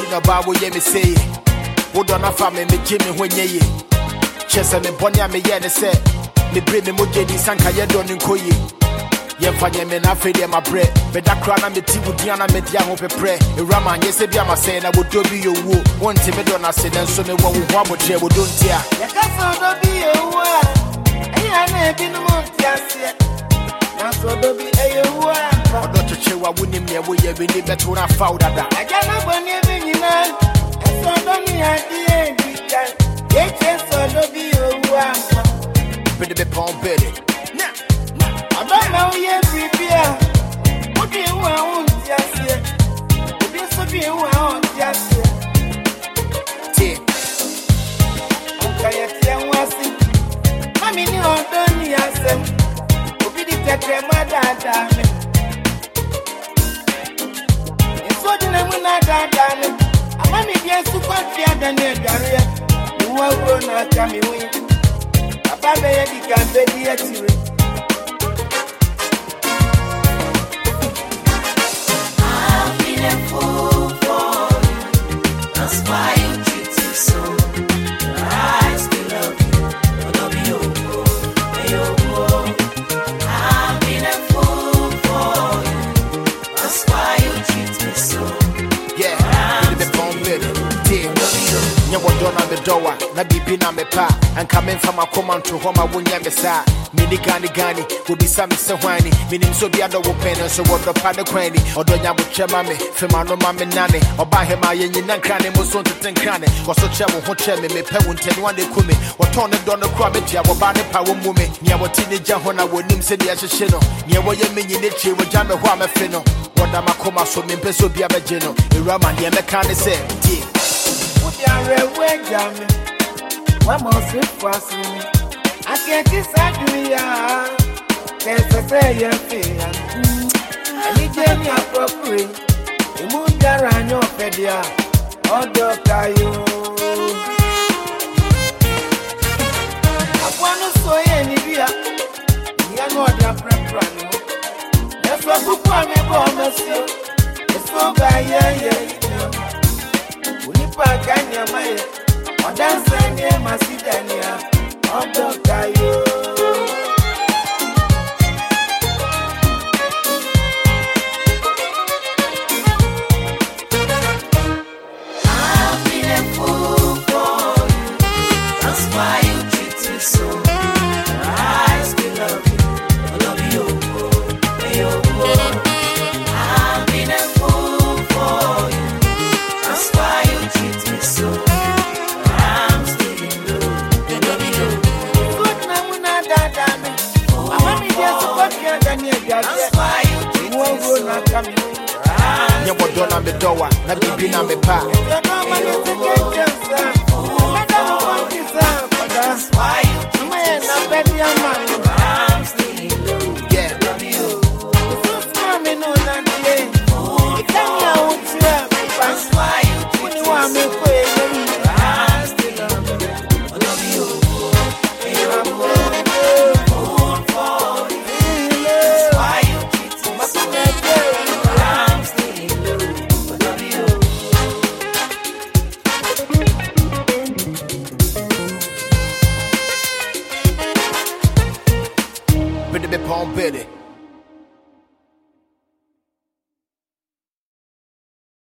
no babu ye me say. Would on a family me Jimmy when ye. Chesa me bonya me yen say. Me bring me mojedi sanka ye don nkoyi. Ye fanya me na fe my bread. But that crown me tea with Diana me dia hope pray. A raman yes be am saying I would do be your woo. One time me don't say then so me one wo je wo don't tear. Ya ka so do be your woo. I na be no mo tiase. Na so do be your woo. Odo to chewa wunim ye wo ye be ni beto na fa udada. Aja na boni be nyina. So do me adie bi kan. Ye che so do be your woo. Bede be pon bede. I don't know yet, prepare. What do you want, just yet? What do you want, just yet? Okay, was it? I mean, you are done, yes, sir. Who did it get your mother? It's what you know, not that, darling. I'm only here to put fear than your career. You are grown up coming with. A baby can be here to it. Fool for you. That's why you treat me so. I still love you. I love you, I've been a fool for you. That's why you treat me so. Yeah, the phone baby. You were done on the door, na bibi na me pa, and coming from a command to home, I won't ever say. Mini gani will be some so whiny, meaning so be other pen and so what the paddy cranny, or don't you have mammy, Femano mammy nanny, or buy him my yin and cranny, most on to think cranny, or so chemo who tell me, pay won't tell one day come, or turn it down the crab at you, or banny power woman, near what teenager when I would name say the Ashino, near what you mean in the tree with Jammy Wama Fino, what am I come out so mean peso be a vagino, a Raman, the American say, one more sweet for me. I can't decide you, there's a fair fear. I need any appropriate. The moon there are no pedia. Oh, doctor, you. I want to say any beer. You are not your preference. That's what you call me, bonus. It's so bad, yeah. Kanya Maya, or dancing near Macedania, or Doctor. I've been a fool for you. That's why you treat me so. I still love you. I love you, I've been a fool for you. That's why you treat me so. I'm still in love. I love you. Good namuna dada me. I'm only here to put you down here. That's why you treat me so. You were done on the door, na bibi na me pa. That's why you treat me so. I'm still in love. Yeah. I love you. That's why you treat me so. I'm still love you. I love you. Fool for you. That's why you treat me so. I'm still in love. I love you. Bede be pon bede.